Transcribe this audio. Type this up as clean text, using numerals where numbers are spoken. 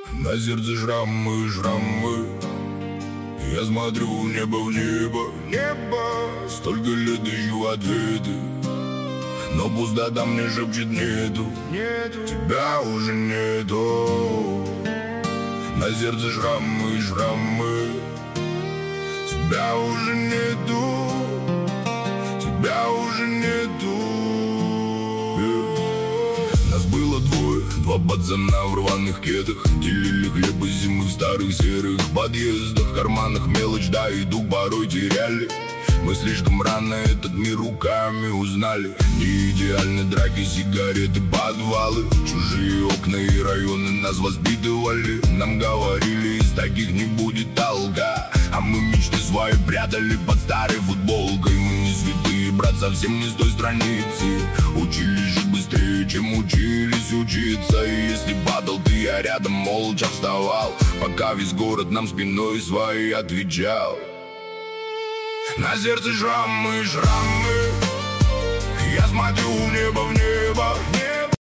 На сердце шрамы, шрамы. Я смотрю в небо, небо. Столько лет ищу ответы, но пустота мне шепчет нету. Тебя уже нету. На сердце шрамы, шрамы. Тебя уже нету. Тебя уже нету. Нас было двое, два пацана в рваных кедах. Делили хлеб из зимы в старых серых подъездах. В карманах мелочь, да и дух порой теряли. Мы слишком рано этот мир руками узнали. Не идеальны драки, сигареты, подвалы. Чужие окна и районы нас воспитывали. Нам говорили, из таких не будет толка. А мы мечты свои прятали под старой футболкой. Мы не святые, брат, совсем не с той страницы. Учились жить быстрее, чем учились учиться. И если падал ты, я рядом молча вставал, пока весь город нам спиной своей отвечал. На сердце шрамы, шрамы. Я смотрю в небо,